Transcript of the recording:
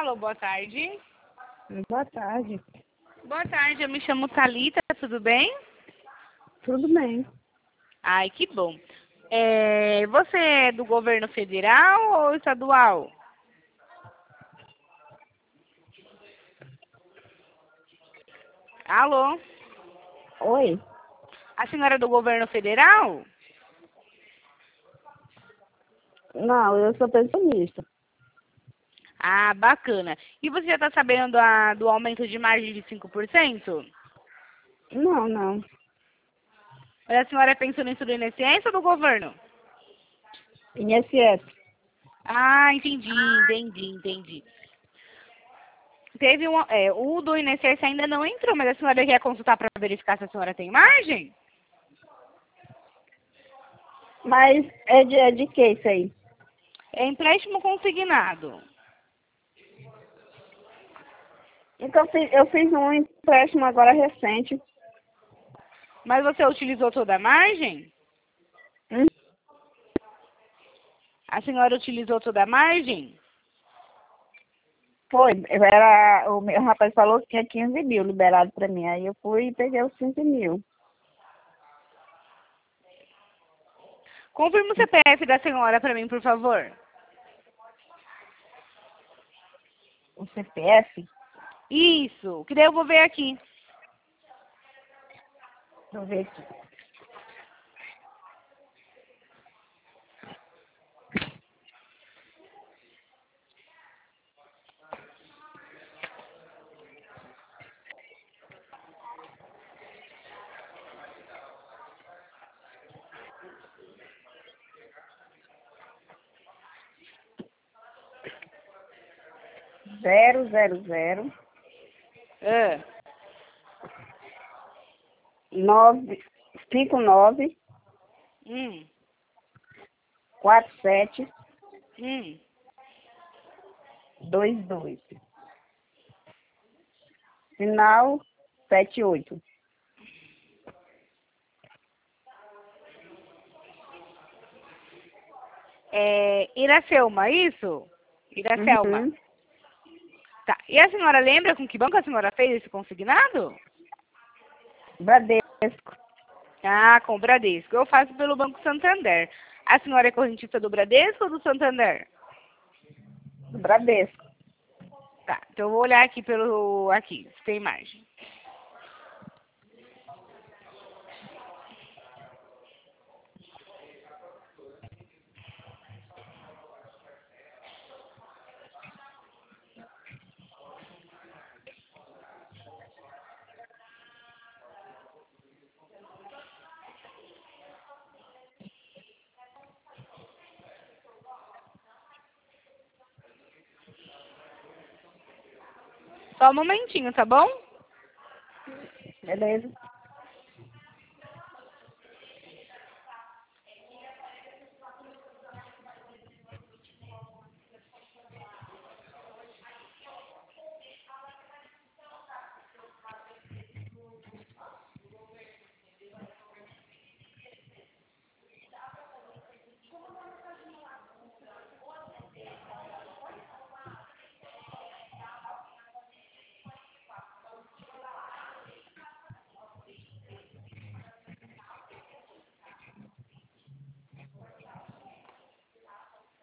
Alô, boa tarde. Boa tarde. Boa tarde, eu me chamo Thalita, tudo bem? Tudo bem. Ai, que bom. Você é do governo federal ou estadual? Alô? Oi? A senhora é do governo federal? Não, eu sou pensionista. Ah, bacana. E você já está sabendo do aumento de margem de 5%? Não, não. Mas a senhora é pensionista do INSS ou do governo? INSS. Ah, entendi. Teve o do INSS ainda não entrou, mas a senhora quer consultar para verificar se a senhora tem margem? Mas é de que isso aí? É empréstimo consignado. Então, eu fiz um empréstimo agora recente. Mas você utilizou toda a margem? Hum, A senhora utilizou toda a margem? Foi. O meu rapaz falou que tinha 15 mil liberado para mim. Aí eu fui e peguei os 15 mil. Confirma o CPF da senhora para mim, por favor. O CPF? Isso, que daí eu vou ver aqui. Deixa eu ver aqui. Zero 59 Hum, 47 hum. 22. Final 78. Iracelma, isso? Iracelma. Uhum. Tá. E a senhora lembra com que banco a senhora fez esse consignado? Bradesco. Ah, com o Bradesco. Eu faço pelo Banco Santander. A senhora é correntista do Bradesco ou do Santander? Bradesco. Tá, então eu vou olhar aqui aqui, se tem margem. Só um momentinho, tá bom? Beleza.